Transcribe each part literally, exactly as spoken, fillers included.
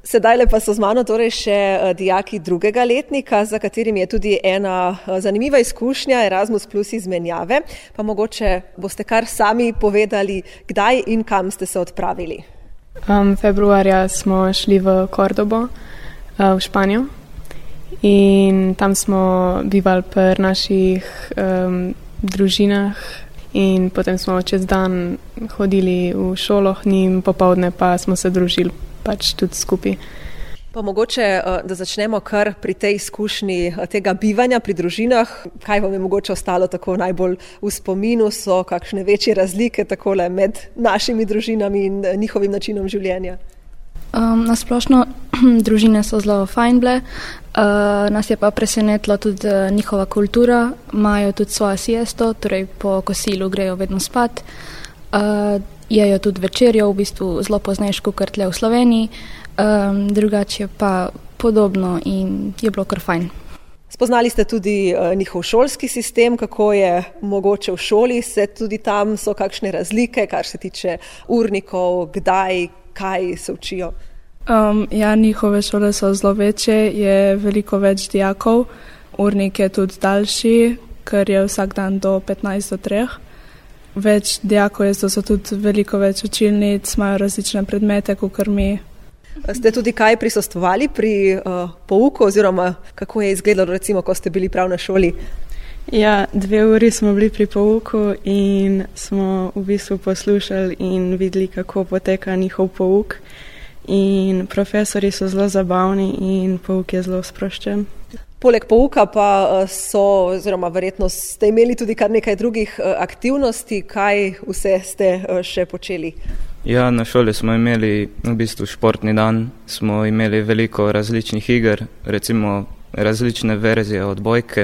Sedaj pa so z mano torej še dijaki drugega letnika, za katerimi je tudi ena zanimiva izkušnja Erasmus plus izmenjave. Pa mogoče boste kar sami povedali, kdaj in kam ste se odpravili. Um, februarja smo šli v Kordobo, uh, v Španijo, in tam smo bivali pri naših um, družinah in potem smo čez dan hodili v šolo k njim, popoldne pa smo se družili pač tudi skupaj. Pa mogoče, da začnemo kar pri tej izkušnji tega bivanja pri družinah. Kaj vam je mogoče ostalo tako najbolj v spominu? So kakšne večje razlike takole med našimi družinami in njihovim načinom življenja? Um, nasplošno družine so zelo fajn bile. Uh, nas je pa presenetilo tudi njihova kultura. Imajo tudi svojo siesto, torej po kosilu grejo vedno spat. Uh, jejo tudi večerjo, v bistvu zelo poznejš kakor tle v Sloveniji. Um, drugače pa podobno in je bilo kar fajn. Spoznali ste tudi uh, njihov šolski sistem, kako je mogoče v šoli, se tudi tam so kakšne razlike, kar se tiče urnikov, kdaj, kaj se učijo? Um, ja, njihove šole so zelo večje, je veliko več dijakov, urnik je tudi daljši, ker je vsak dan do petnajst do treh. Več dijakov je, to so tudi veliko več učilnic, imajo različne predmete, kakor mi. Ste tudi kaj prisostvovali pri uh, pouku oziroma kako je izgledalo, recimo, ko ste bili prav na šoli? Ja, dve uri smo bili pri pouku in smo v bistvu poslušali in videli, kako poteka njihov pouk. In profesori so zelo zabavni in pouk je zelo sproščen. Poleg pouka pa so, oziroma verjetno ste imeli tudi kar nekaj drugih aktivnosti. Kaj vse ste še počeli? Ja, na šoli smo imeli v bistvu športni dan, smo imeli veliko različnih iger, recimo različne verzije odbojke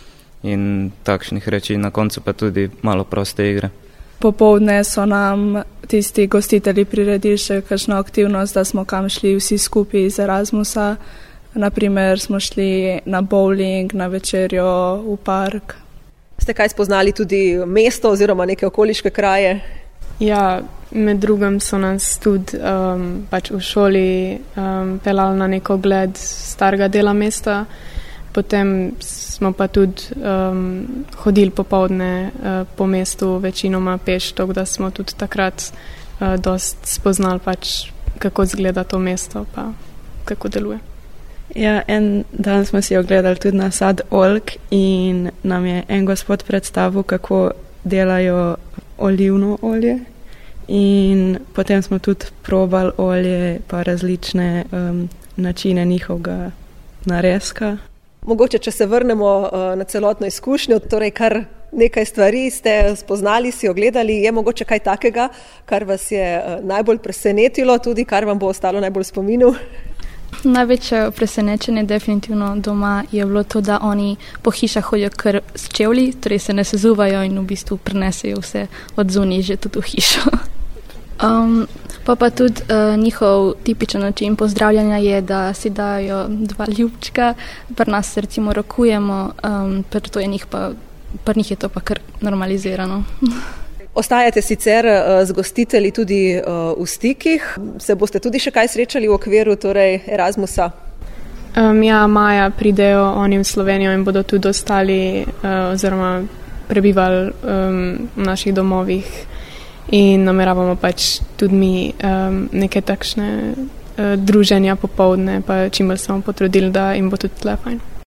in takšnih reči, na koncu pa tudi malo proste igre. Popoldne so nam tisti gostitelji priredili še kakšno aktivnost, da smo kam šli vsi skupaj iz Erasmusa. Naprimer smo šli na bowling, na večerjo v park. Ste kaj spoznali tudi mesto oziroma neke okoliške kraje? Ja, med drugim so nas tudi um, pač v šoli um, pelali na neko ogled starega dela mesta. Potem smo pa tudi um, hodili popoldne uh, po mestu, večinoma peš, tako da smo tudi takrat uh, dost spoznali pač, kako izgleda to mesto pa kako deluje. Ja, en dan smo si ogledali tudi nasad oljk in nam je en gospod predstavil, kako delajo olivno olje. In potem smo tudi probali olje pa različne um, načine njihovega narezka. Mogoče, če se vrnemo uh, na celotno izkušnjo, torej kar nekaj stvari ste spoznali, si ogledali, je mogoče kaj takega, kar vas je uh, najbolj presenetilo, tudi kar vam bo ostalo najbolj v spominu? Največje presenečenje definitivno doma je bilo to, da oni po hišah hodijo kar s čevlji, torej se ne sezuvajo in v bistvu prinesejo vse od zunaj že tudi v hišo. Um, pa pa tudi uh, njihov tipičen način pozdravljanja je, da si dajo dva ljubčka, pri nas se recimo rokujemo, um, pri, to je njih pa, pri njih je to pa kar normalizirano. Ostajate sicer uh, z gostitelji tudi uh, v stikih, se boste tudi še kaj srečali v okviru torej Erasmusa? Um, ja, maja pridejo oni v Slovenijo in bodo tudi ostali uh, oziroma prebivali um, v naših domovih. In nameravamo pač tudi mi um, neke takšne uh, druženja popoldne, pa čim bolj smo potrudili, da jim bo tudi tle fajn.